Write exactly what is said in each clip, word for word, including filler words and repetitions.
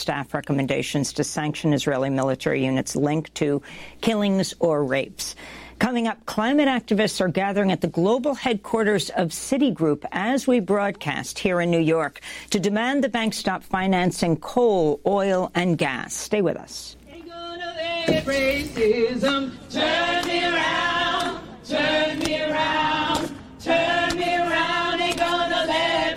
staff recommendations to sanction Israeli military units linked to killings or rapes. Coming up, climate activists are gathering at the global headquarters of Citigroup as we broadcast here in New York to demand the bank stop financing coal, oil, and gas. Stay with us. Racism, turn me around, turn me around, turn me around. Ain't gonna let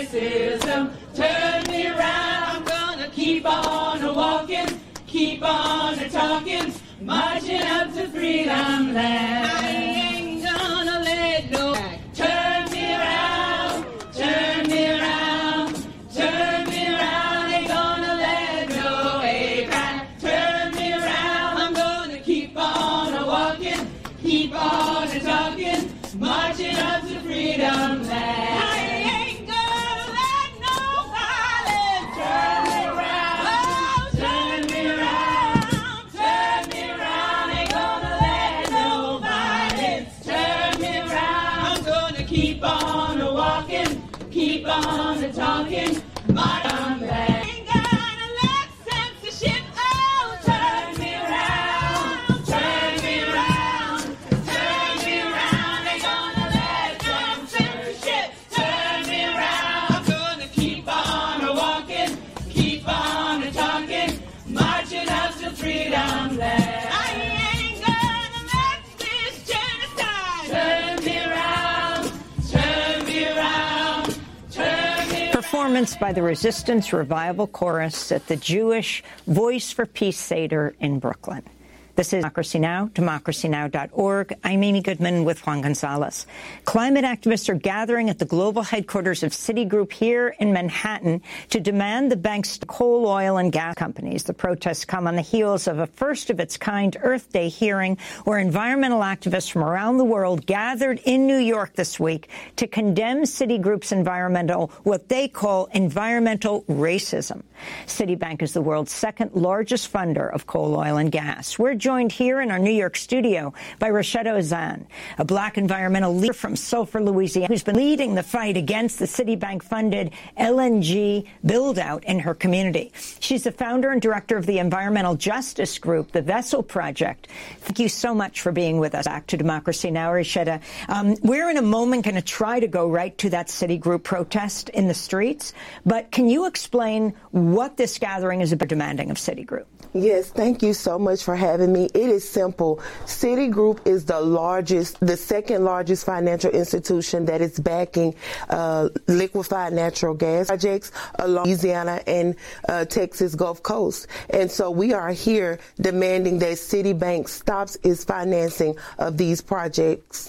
racism turn me around. I'm gonna keep on walking, keep on talking, marching up to freedom land. I ain't gonna let no turn me around, turn me around, turn me around. Ain't gonna let no hate back turn me around. I'm gonna keep on walking, keep on talking, marching up to freedom land. I ain't gonna let no violence turn me around, oh, turn me around, turn me around. Ain't gonna let no violence turn me around. I'm gonna keep on walking, keep on talking, marching land. Ain't gonna let censorship, oh, turn me around, turn me around, turn me around. Ain't gonna let no censorship turn me around. I'm gonna keep on walking, keep on talking, marching up to freedom land. I ain't gonna let this genocide turn me around, turn me around, turn me around. Performance by the Resistance Revival Chorus at the Jewish Voice for Peace Seder in Brooklyn. This is Democracy Now!, democracy now dot org. I'm Amy Goodman with Juan Gonzalez. Climate activists are gathering at the global headquarters of Citigroup here in Manhattan to demand the bank's coal, oil, and gas companies. The protests come on the heels of a first-of-its-kind Earth Day hearing where environmental activists from around the world gathered in New York this week to condemn Citigroup's environmental, what they call environmental racism. Citibank is the world's second-largest funder of coal, oil, and gas. We're joined here in our New York studio by Rasheda Ozan, a black environmental leader from Sulphur, Louisiana, who's been leading the fight against the Citibank-funded L N G build-out in her community. She's the founder and director of the environmental justice group, the Vessel Project. Thank you so much for being with us. Back to Democracy Now!, Rasheda. Um, we're in a moment going to try to go right to that Citigroup protest in the streets, but can you explain what this gathering is about demanding of Citigroup? Yes, thank you so much for having me. It is simple. Citigroup is the largest, the second largest financial institution that is backing uh, liquefied natural gas projects along Louisiana and uh, Texas Gulf Coast. And so we are here demanding that Citibank stops its financing of these projects.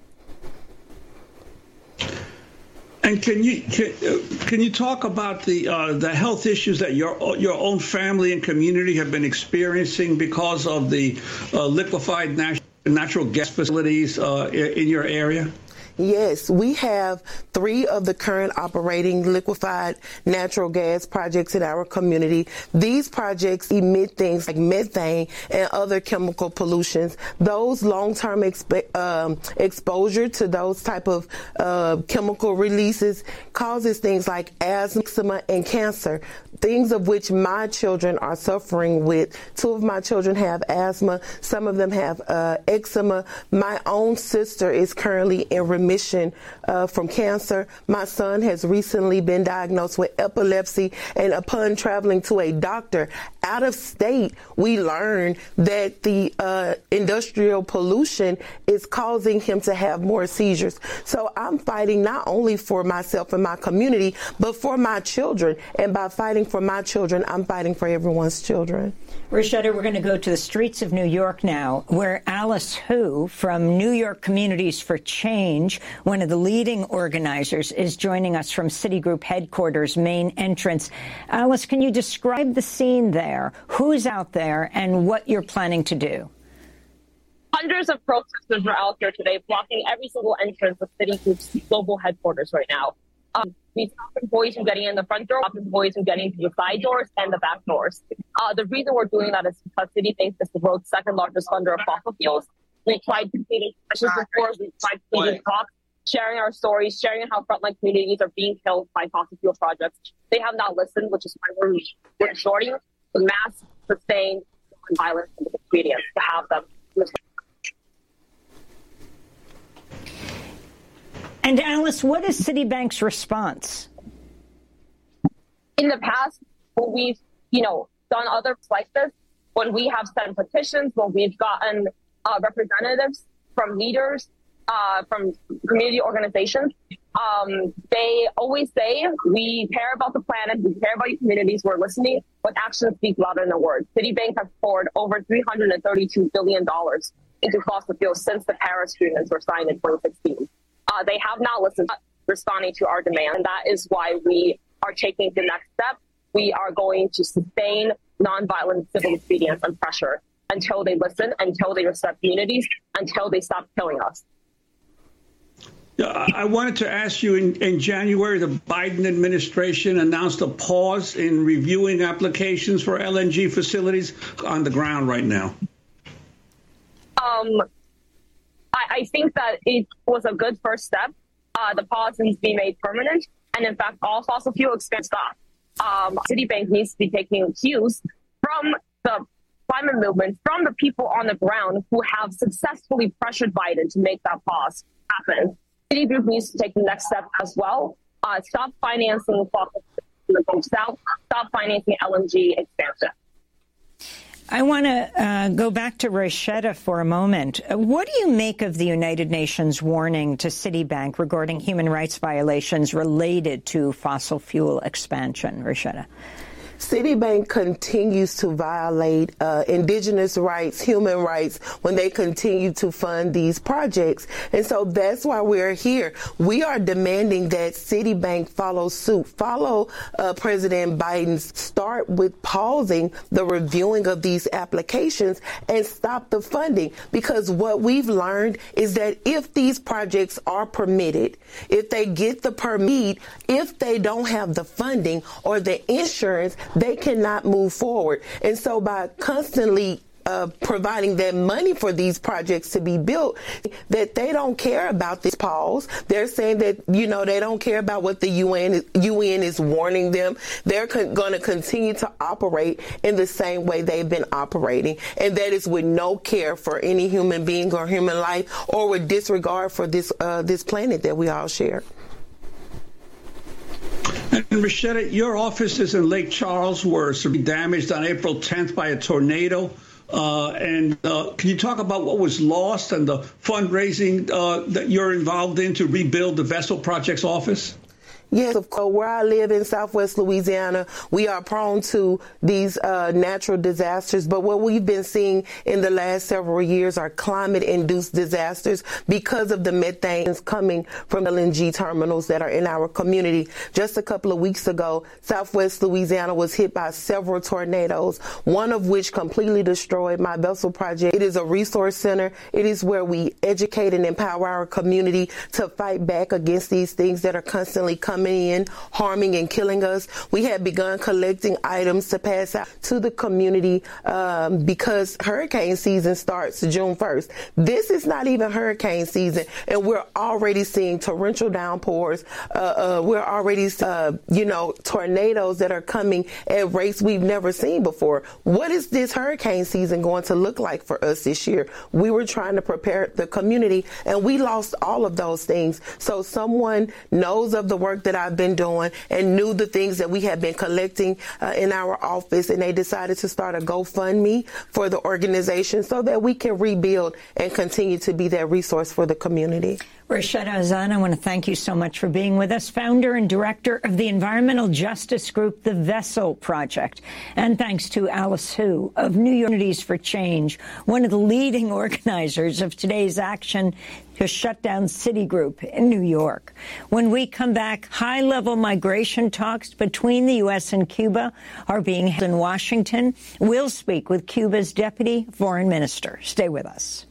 And can you can, can you talk about the uh, the health issues that your your own family and community have been experiencing because of the uh, liquefied nat- natural gas facilities uh, in your area? Yes, we have three of the current operating liquefied natural gas projects in our community. These projects emit things like methane and other chemical pollutions. Those long-term exp- um, exposure to those type of uh, chemical releases causes things like asthma and cancer, things of which my children are suffering with. Two of my children have asthma. Some of them have uh, eczema. My own sister is currently in remission Remission uh, from cancer. My son has recently been diagnosed with epilepsy, and upon traveling to a doctor out of state, we learned that the uh, industrial pollution is causing him to have more seizures. So I'm fighting not only for myself and my community, but for my children. And by fighting for my children, I'm fighting for everyone's children. Rasheda, we're going to go to the streets of New York now, where Alice Hu from New York Communities for Change, one of the leading organizers, is joining us from Citigroup headquarters main entrance. Alice, can you describe the scene there? Who's out there and what you're planning to do? Hundreds of protesters are out here today blocking every single entrance of Citigroup's global headquarters right now. Um, we stop employees from getting in the front door, stop employees from getting to the side doors and the back doors. Uh, the reason we're doing that is because Citibank is the world's second largest funder of fossil fuels. We tried completing sessions before, we tried completing talks, sharing our stories, sharing how frontline communities are being killed by fossil fuel projects. They have not listened, which is why we're, we're shorting the mass, sustained, violence and disobedience to have them. And Alice, what is Citibank's response? In the past, when we've, you know, done other like this, when we have sent petitions, when we've gotten uh, representatives from leaders, uh, from community organizations, um, they always say, we care about the planet, we care about your communities, we're listening, but actions speak louder than words. Citibank has poured over three hundred thirty-two billion dollars into fossil fuels since the Paris Agreements were signed in twenty sixteen. Uh, they have not listened, responding to our demand, and that is why we are taking the next step. We are going to sustain nonviolent civil disobedience and pressure until they listen, until they respect communities, until they stop killing us. Yeah, I wanted to ask you, in, in January, the Biden administration announced a pause in reviewing applications for L N G facilities on the ground right now. Um, I, I think that it was a good first step. Uh, the pause needs to be made permanent. And in fact, all fossil fuel expansion stop. Um, Citibank needs to be taking cues from the climate movement, from the people on the ground who have successfully pressured Biden to make that pause happen. Citigroup needs to take the next step as well. Uh, stop financing fossil fuels in the Gulf South. Stop financing L N G expansion. I want to uh, go back to Roishetta for a moment. What do you make of the United Nations warning to Citibank regarding human rights violations related to fossil fuel expansion, Roishetta? Citibank continues to violate uh, indigenous rights, human rights, when they continue to fund these projects. And so that's why we're here. We are demanding that Citibank follow suit, follow uh, President Biden's start with pausing the reviewing of these applications and stop the funding. Because what we've learned is that if these projects are permitted, if they get the permit, if they don't have the funding or the insurance, they cannot move forward. And so by constantly uh, providing that money for these projects to be built, that they don't care about this pause. They're saying that, you know, they don't care about what the U N, U N is warning them. They're con- going to continue to operate in the same way they've been operating. And that is with no care for any human being or human life, or with disregard for this, uh, this planet that we all share. And Roishetta, your offices in Lake Charles were severely damaged on April tenth by a tornado. Uh, and uh, can you talk about what was lost and the fundraising uh, that you're involved in to rebuild the Vessel Project's office? Yes, of course. Where I live in Southwest Louisiana, we are prone to these uh, natural disasters. But what we've been seeing in the last several years are climate-induced disasters because of the methane coming from L N G terminals that are in our community. Just a couple of weeks ago, Southwest Louisiana was hit by several tornadoes, one of which completely destroyed my Vessel Project. It is a resource center. It is where we educate and empower our community to fight back against these things that are constantly coming in, harming and killing us. We had begun collecting items to pass out to the community um, because hurricane season starts June first. This is not even hurricane season, and we're already seeing torrential downpours. Uh, uh, we're already, uh, you know, tornadoes that are coming at rates we've never seen before. What is this hurricane season going to look like for us this year? We were trying to prepare the community, and we lost all of those things. So someone knows of the work that I've been doing and knew the things that we have been collecting uh, in our office, and they decided to start a GoFundMe for the organization so that we can rebuild and continue to be that resource for the community. Roishetta Azan, I want to thank you so much for being with us, founder and director of the environmental justice group, the Vessel Project. And thanks to Alice Hu of New York Communities for Change, one of the leading organizers of today's action to shut down Citigroup in New York. When we come back, high-level migration talks between the U S and Cuba are being held in Washington. We'll speak with Cuba's deputy foreign minister. Stay with us.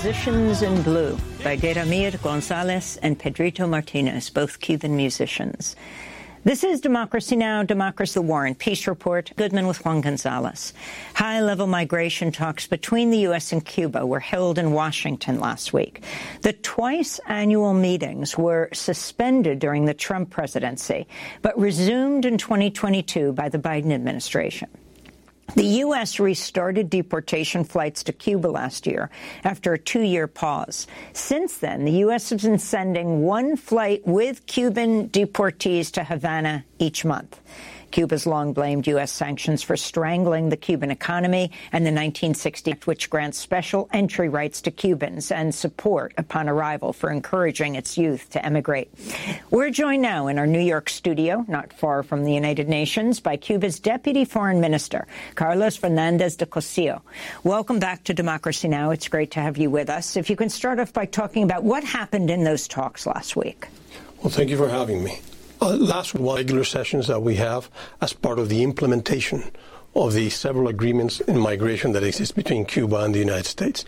Musicians in Blue by Deramir Gonzalez and Pedrito Martinez, both Cuban musicians. This is Democracy Now!, Democracy the War and Peace Report. Goodman with Juan Gonzalez. High-level migration talks between the U S and Cuba were held in Washington last week. The twice-annual meetings were suspended during the Trump presidency, but resumed in twenty twenty-two by the Biden administration. The U S restarted deportation flights to Cuba last year after a two-year pause. Since then, the U S has been sending one flight with Cuban deportees to Havana each month. Cuba's long blamed U S sanctions for strangling the Cuban economy and the nineteen sixty Act, which grants special entry rights to Cubans and support upon arrival for encouraging its youth to emigrate. We're joined now in our New York studio, not far from the United Nations, by Cuba's Deputy Foreign Minister, Carlos Fernandez de Cosio. Welcome back to Democracy Now! It's great to have you with us. If you can start off by talking about what happened in those talks last week. Well, thank you for having me. Uh, last one, regular sessions that we have as part of the implementation of the several agreements in migration that exist between Cuba and the United States.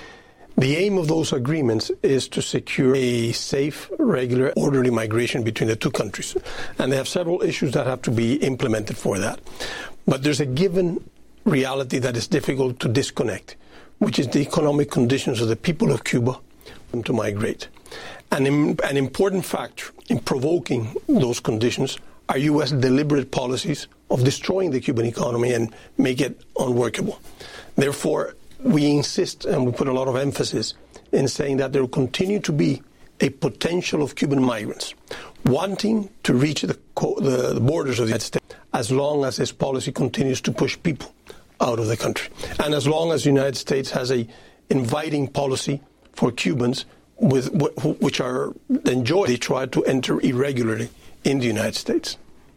The aim of those agreements is to secure a safe, regular, orderly migration between the two countries. And they have several issues that have to be implemented for that. But there's a given reality that is difficult to disconnect, which is the economic conditions of the people of Cuba to migrate. And an important factor in provoking those conditions are U S deliberate policies of destroying the Cuban economy and make it unworkable. Therefore, we insist and we put a lot of emphasis in saying that there will continue to be a potential of Cuban migrants wanting to reach the, the borders of the United States as long as this policy continues to push people out of the country. And as long as the United States has a inviting policy for Cubans with which are enjoy they try to enter irregularly in the United States.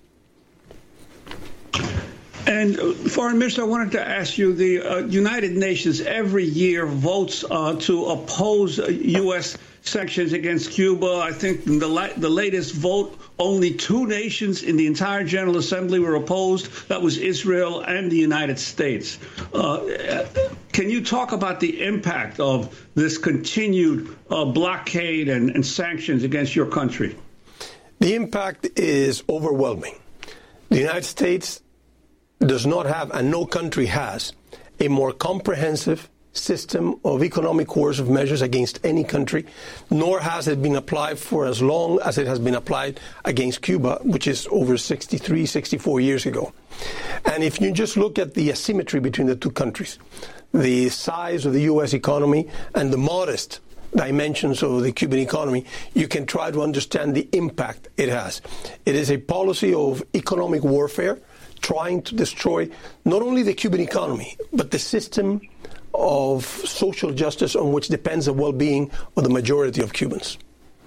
And, uh, Foreign Minister, I wanted to ask you, the uh, United Nations every year votes uh, to oppose uh, U S sanctions against Cuba. I think in the, la- the latest vote, only two nations in the entire General Assembly were opposed. That was Israel and the United States. Uh, can you talk about the impact of this continued uh, blockade and, and sanctions against your country? The impact is overwhelming. The United States does not have, and no country has, a more comprehensive system of economic coercive measures against any country, nor has it been applied for as long as it has been applied against Cuba, which is over sixty-three, sixty-four years ago. And if you just look at the asymmetry between the two countries, the size of the U S economy and the modest dimensions of the Cuban economy, you can try to understand the impact it has. It is a policy of economic warfare, trying to destroy not only the Cuban economy, but the system of social justice on which depends the well-being of the majority of Cubans.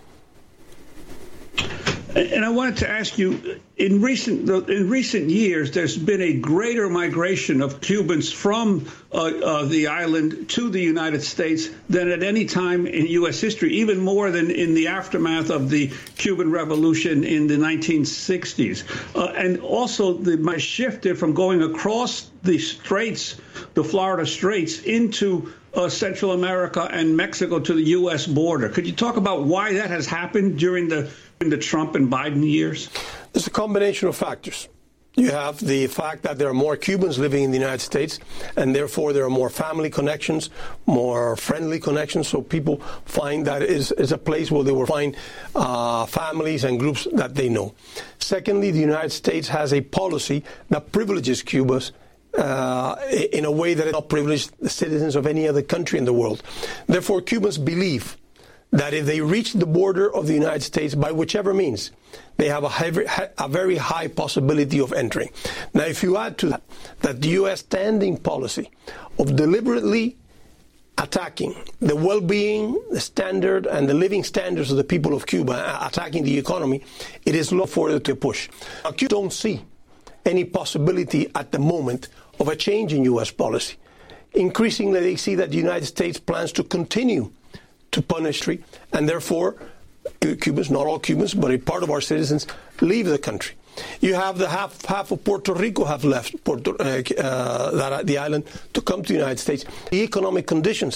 And I wanted to ask you, in recent in recent years, there's been a greater migration of Cubans from uh, uh, the island to the United States than at any time in U S history, even more than in the aftermath of the Cuban Revolution in the nineteen sixties. Uh, and also, the shifted from going across the straits, the Florida Straits, into Uh, Central America and Mexico to the U S border. Could you talk about why that has happened during the, during the Trump and Biden years? There's a combination of factors. You have the fact that there are more Cubans living in the United States, and therefore there are more family connections, more friendly connections, so people find that it is, is a place where they will find uh, families and groups that they know. Secondly, the United States has a policy that privileges Cubans Uh, in a way that it not privilege the citizens of any other country in the world. Therefore, Cubans believe that if they reach the border of the United States by whichever means, they have a, heavy, a very high possibility of entering. Now, if you add to that that the U S standing policy of deliberately attacking the well-being, the standard, and the living standards of the people of Cuba, attacking the economy, it is low for it to push. Now, Cuba don't see any possibility at the moment of a change in U S policy. Increasingly, they see that the United States plans to continue to punish, and therefore, Cubans, not all Cubans, but a part of our citizens, leave the country. You have the half half of Puerto Rico have left Puerto, uh, uh, that, the island to come to the United States. The economic conditions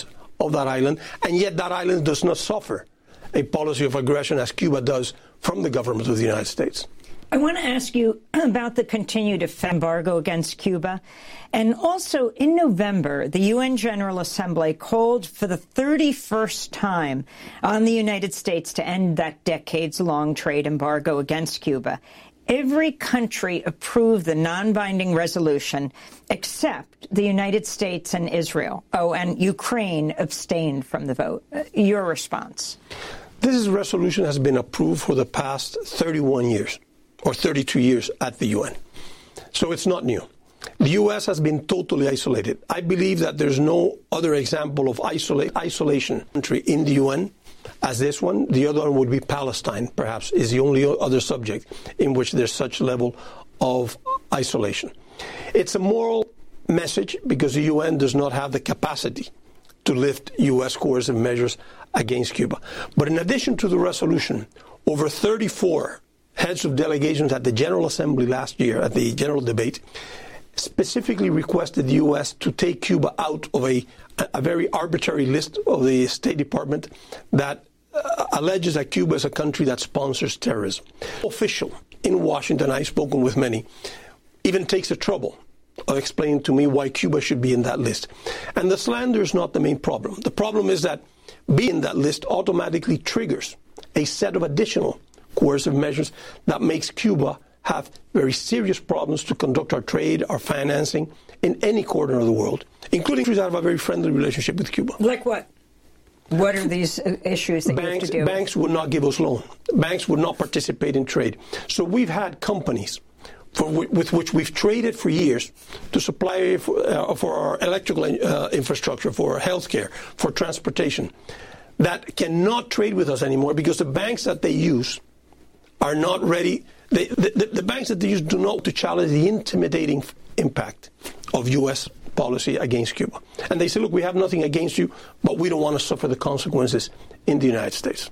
of that island, and yet that island does not suffer a policy of aggression as Cuba does from the government of the United States. I want to ask you about the continued embargo against Cuba. And also, in November, the U N General Assembly called for the thirty-first time on the United States to end that decades-long trade embargo against Cuba. Every country approved the non-binding resolution except the United States and Israel. Oh, and Ukraine abstained from the vote. Your response? This resolution has been approved for the past thirty-one years, or thirty-two years at the U N. So it's not new. The U S has been totally isolated. I believe that there's no other example of isolate, isolation country in the U N as this one. The other one would be Palestine, perhaps, is the only other subject in which there's such level of isolation. It's a moral message because the U N does not have the capacity to lift U S coercive measures against Cuba. But in addition to the resolution, over thirty-four heads of delegations at the General Assembly last year, at the general debate, specifically requested the U S to take Cuba out of a, a very arbitrary list of the State Department that uh, alleges that Cuba is a country that sponsors terrorism. Official in Washington, I've spoken with many, even takes the trouble of explaining to me why Cuba should be in that list. And the slander is not the main problem. The problem is that being in that list automatically triggers a set of additional coercive measures that makes Cuba have very serious problems to conduct our trade, our financing in any corner of the world, including countries that have a very friendly relationship with Cuba. Like what? What are these issues that banks, you have to deal with? Banks would not give us loan. Banks would not participate in trade. So we've had companies for, with which we've traded for years to supply for, uh, for our electrical uh, infrastructure, for healthcare, for transportation, that cannot trade with us anymore because the banks that they use are not ready. They, the, the banks that they use do not to challenge the intimidating impact of U S policy against Cuba. And they say, look, we have nothing against you, but we don't want to suffer the consequences in the United States.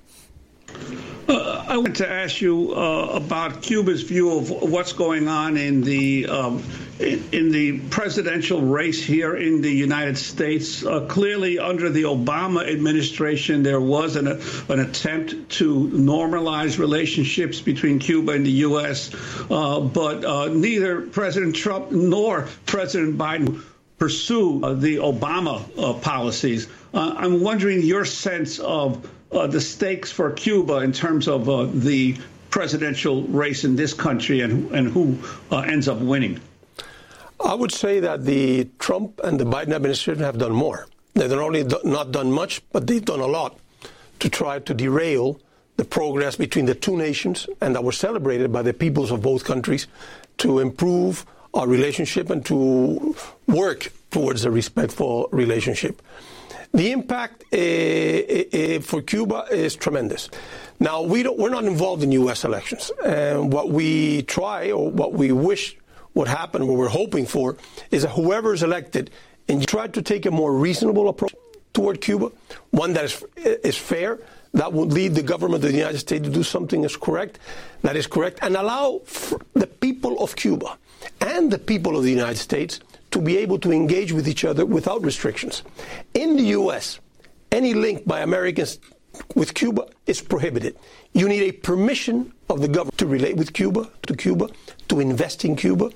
Uh, I want to ask you uh, about Cuba's view of what's going on in the um, in, in the presidential race here in the United States. Uh, clearly, under the Obama administration, there was an, an attempt to normalize relationships between Cuba and the U S, uh, but uh, neither President Trump nor President Biden pursue uh, the Obama uh, policies. Uh, I'm wondering your sense of Uh, the stakes for Cuba in terms of uh, the presidential race in this country and, and who uh, ends up winning? I would say that the Trump and the Biden administration have done more. They've not only do, not done much, but they've done a lot to try to derail the progress between the two nations and that were celebrated by the peoples of both countries to improve our relationship and to work towards a respectful relationship. The impact uh, uh, for Cuba is tremendous. Now, we don't, we're not involved in U S elections. And what we try, or what we wish would happen, what we're hoping for, is that whoever is elected and try to take a more reasonable approach toward Cuba, one that is, is fair, that would lead the government of the United States to do something that's correct, that is correct, and allow the people of Cuba and the people of the United States to be able to engage with each other without restrictions. In the U S, any link by Americans with Cuba is prohibited. You need a permission of the government to relate with Cuba, to Cuba, to invest in Cuba.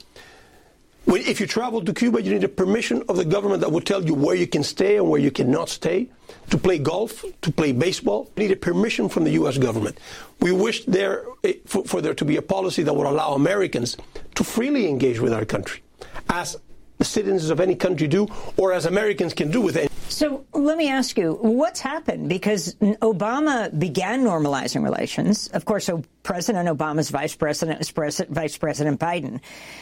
When, if you travel to Cuba, you need a permission of the government that will tell you where you can stay and where you cannot stay, to play golf, to play baseball. You need a permission from the U S government. We wish there for, for there to be a policy that would allow Americans to freely engage with our country, as the citizens of any country do, or as Americans can do with any. So let me ask you, what's happened? Because Obama began normalizing relations. Of course, so President Obama's vice president is President, Vice President Biden.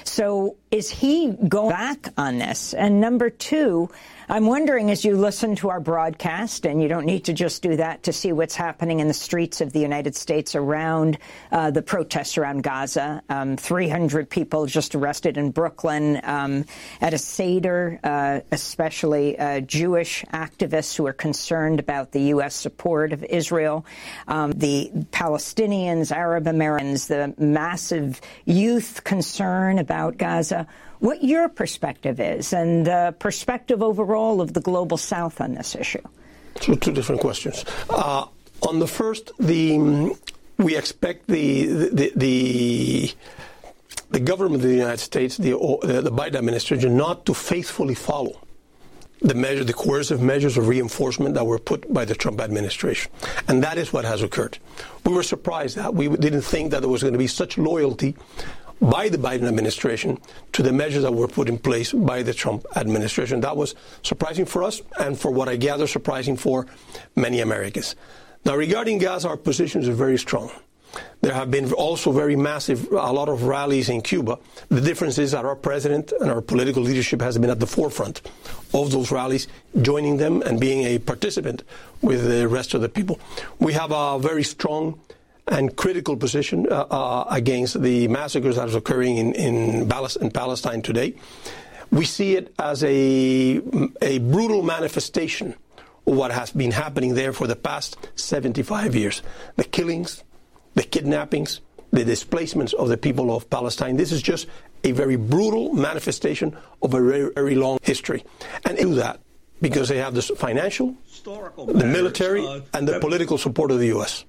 So is he going back on this? And number two, I'm wondering, as you listen to our broadcast, and you don't need to just do that to see what's happening in the streets of the United States around uh, the protests around Gaza, um, three hundred people just arrested in Brooklyn um, at a Seder, uh, especially uh, Jewish activists who are concerned about the U S support of Israel, um, the Palestinians, Arab Americans, the massive youth concern about Gaza. What your perspective is and the perspective overall of the global South on this issue? So two different questions. Uh, on the first, the we expect the the the, the government of the United States, the the Biden administration, not to faithfully follow the measure, the coercive measures of reinforcement that were put by the Trump administration. And that is what has occurred. We were surprised that we didn't think that there was going to be such loyalty by the Biden administration to the measures that were put in place by the Trump administration. That was surprising for us, and for what I gather, surprising for many Americans. Now, regarding Gaza, our positions are very strong. There have been also very massive, a lot of rallies in Cuba. The difference is that our president and our political leadership has been at the forefront of those rallies, joining them and being a participant with the rest of the people. We have a very strong and critical position uh, uh, against the massacres that are occurring in, in, in Palestine today. We see it as a, a brutal manifestation of what has been happening there for the past seventy-five years. The killings, the kidnappings, the displacements of the people of Palestine. This is just a very brutal manifestation of a very, very long history. And they do that because they have the financial, Historical the matters, military, uh, and the political support of the U S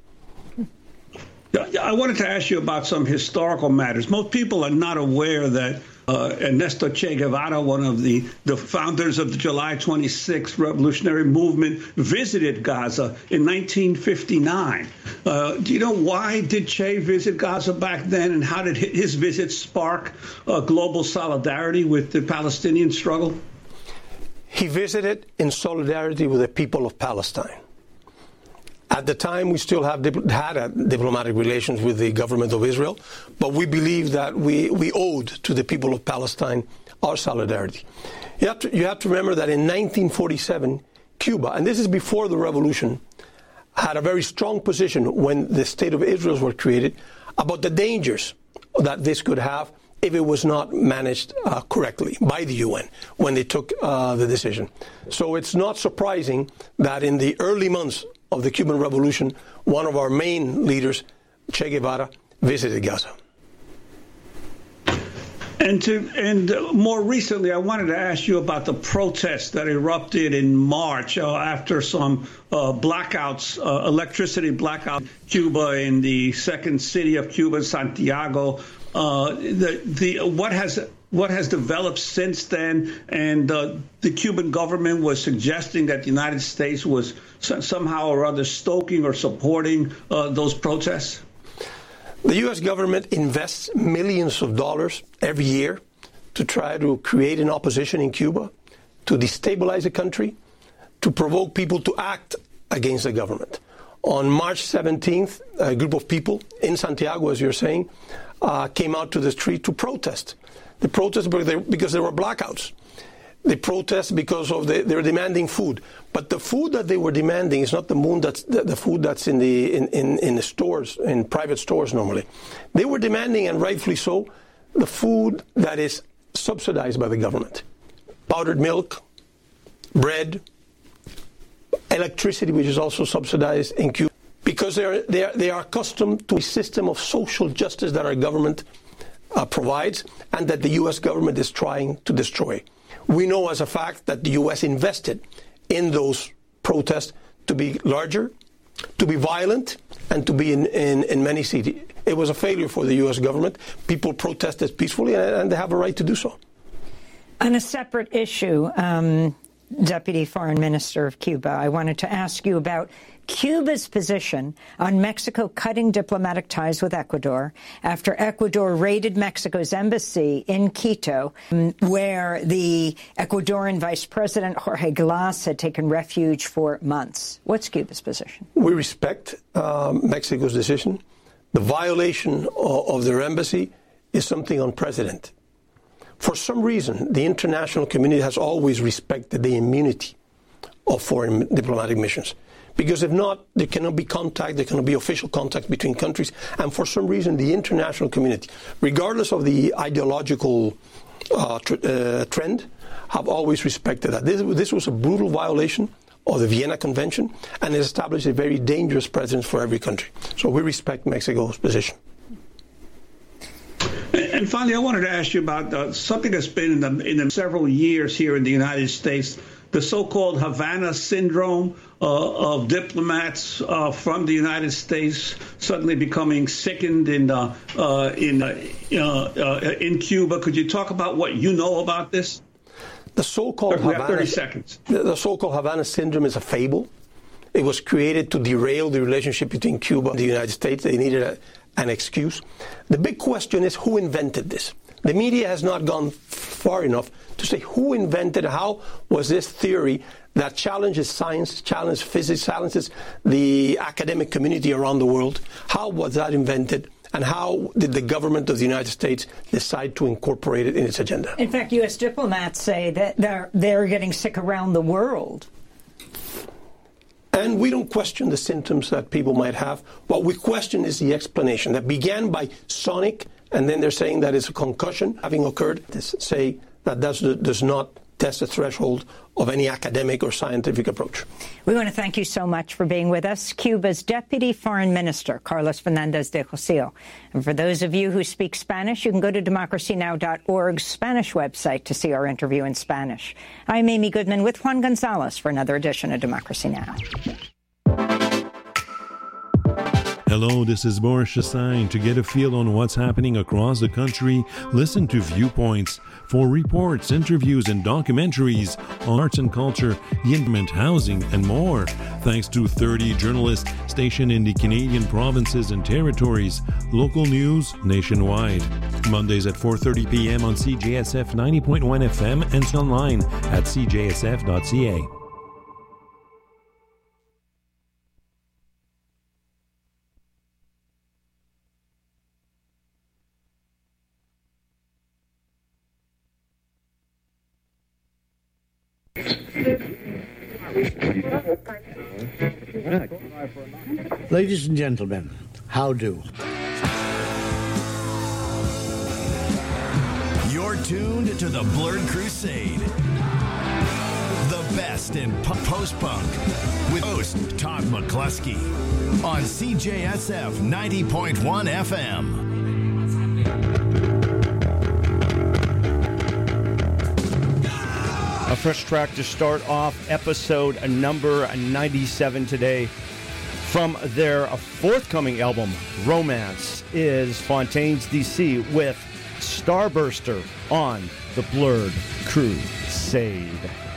I wanted to ask you about some historical matters. Most people are not aware that uh, Ernesto Che Guevara, one of the, the founders of the July twenty-sixth revolutionary movement, visited Gaza in nineteen fifty-nine. Uh, do you know why did Che visit Gaza back then, and how did his visit spark uh, global solidarity with the Palestinian struggle? He visited in solidarity with the people of Palestine. At the time, we still have had a diplomatic relations with the government of Israel, but we believe that we, we owed to the people of Palestine our solidarity. You have to, you have to remember that in nineteen forty-seven, Cuba, and this is before the revolution, had a very strong position when the State of Israel was created about the dangers that this could have if it was not managed uh, correctly by the U N when they took uh, the decision. So it's not surprising that in the early months of the Cuban Revolution, one of our main leaders, Che Guevara, visited Gaza. And to and uh, more recently, I wanted to ask you about the protests that erupted in March uh, after some uh, blackouts, uh, electricity blackout in Cuba, in the second city of Cuba, Santiago. Uh, the the what has what has developed since then? And uh, the Cuban government was suggesting that the United States was somehow or other stoking or supporting uh, those protests. The U S government invests millions of dollars every year to try to create an opposition in Cuba, to destabilize the country, to provoke people to act against the government. On March seventeenth, a group of people in Santiago, as you're saying, uh, came out to the street to protest. They protested because there were blackouts. They protest because of the, they were demanding food. But the food that they were demanding is not the moon that's the, the food that's in the in, in, in the stores, in private stores normally. They were demanding, and rightfully so, the food that is subsidized by the government. Powdered milk, bread, electricity, which is also subsidized in Cuba. Because they are, they are, they are accustomed to a system of social justice that our government uh, provides and that the U S government is trying to destroy. We know as a fact that the U S invested in those protests to be larger, to be violent, and to be in, in, in many cities. It was a failure for the U S government. People protested peacefully, and, and they have a right to do so. On a separate issue, um, Deputy Foreign Minister of Cuba, I wanted to ask you about Cuba's position on Mexico cutting diplomatic ties with Ecuador after Ecuador raided Mexico's embassy in Quito, where the Ecuadorian Vice President Jorge Glass had taken refuge for months. What's Cuba's position? We respect uh, Mexico's decision. The violation of, of their embassy is something unprecedented. For some reason, the international community has always respected the immunity of foreign diplomatic missions. Because if not, there cannot be contact, there cannot be official contact between countries. And for some reason, the international community, regardless of the ideological uh, tr uh, trend, have always respected that. This, this was a brutal violation of the Vienna Convention, and it established a very dangerous precedent for every country. So we respect Mexico's position. And finally, I wanted to ask you about uh, something that's been in the, in the several years here in the United States, the so-called Havana syndrome uh, of diplomats uh, from the United States suddenly becoming sickened in uh, uh, in uh, uh, in Cuba. Could you talk about what you know about this? The so-called we have Havana, thirty seconds. The, the so-called Havana syndrome is a fable. It was created to derail the relationship between Cuba and the United States. They needed a, an excuse. The big question is who invented this? The media has not gone far enough to say who invented, how was this theory that challenges science, challenges physics, challenges the academic community around the world, how was that invented? And how did the government of the United States decide to incorporate it in its agenda? In fact, U S diplomats say that they're, they're getting sick around the world. And we don't question the symptoms that people might have. What we question is the explanation that began by sonic, and then they're saying that it's a concussion having occurred. They say that does, does not test the threshold of any academic or scientific approach. We want to thank you so much for being with us. Cuba's Deputy Foreign Minister, Carlos Fernandez de Rocio. And for those of you who speak Spanish, you can go to democracy now dot org's Spanish website to see our interview in Spanish. I'm Amy Goodman with Juan Gonzalez for another edition of Democracy Now! Hello, this is Boris Chassagne. To get a feel on what's happening across the country, listen to Viewpoints for reports, interviews, and documentaries on arts and culture, environment, housing, and more. Thanks to thirty journalists stationed in the Canadian provinces and territories. Local news nationwide. Mondays at four thirty p.m. on C J S F ninety point one F M and online at c j s f dot c a. Ladies and gentlemen, how do? You're tuned to the Blurred Crusade. The best in post-punk with host Todd McCluskey on C J S F ninety point one F M. A fresh track to start off episode number ninety-seven today. From their forthcoming album, Romance, is Fontaines D C with Starburster on the Blurred Crusade.